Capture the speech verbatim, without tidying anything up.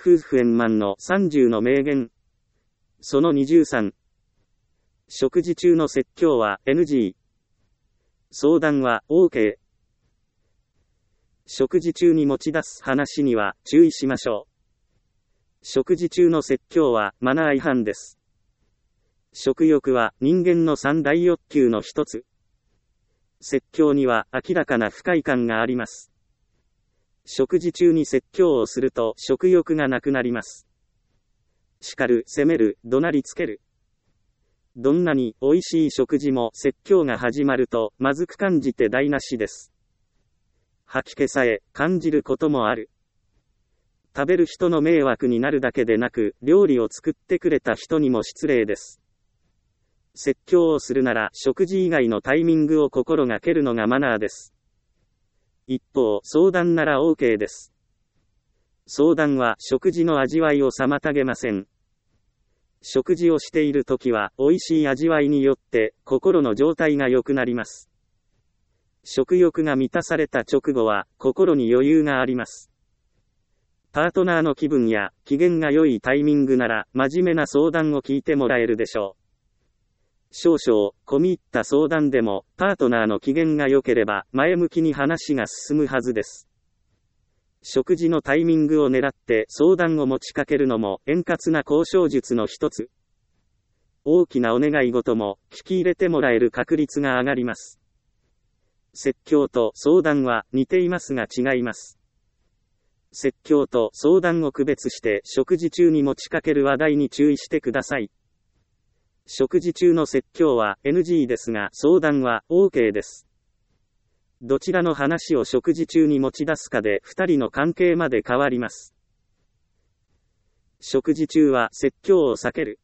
夫婦円満のさんじゅうの名言。そのにじゅうさん。食事中の説教は エヌジー。相談は オーケー。食事中に持ち出す話には注意しましょう。食事中の説教はマナー違反です。食欲は人間の三大欲求の一つ。説教には明らかな不快感があります。食事中に説教をすると食欲がなくなります。叱る、責める、怒鳴りつける。どんなに美味しい食事も説教が始まるとまずく感じて台無しです。吐き気さえ感じることもある。食べる人の迷惑になるだけでなく、料理を作ってくれた人にも失礼です。説教をするなら食事以外のタイミングを心がけるのがマナーです。一方、相談なら オーケー です。相談は食事の味わいを妨げません。食事をしているときは、美味しい味わいによって心の状態が良くなります。食欲が満たされた直後は心に余裕があります。パートナーの気分や機嫌が良いタイミングなら真面目な相談を聞いてもらえるでしょう。少々込み入った相談でもパートナーの機嫌が良ければ前向きに話が進むはずです。食事のタイミングを狙って相談を持ちかけるのも円滑な交渉術の一つ。大きなお願い事も聞き入れてもらえる確率が上がります。説教と相談は似ていますが違います。説教と相談を区別して食事中に持ちかける話題に注意してください。食事中の説教は エヌジー ですが相談は オーケー です。どちらの話を食事中に持ち出すかでふたりの関係まで変わります。食事中は説教を避ける。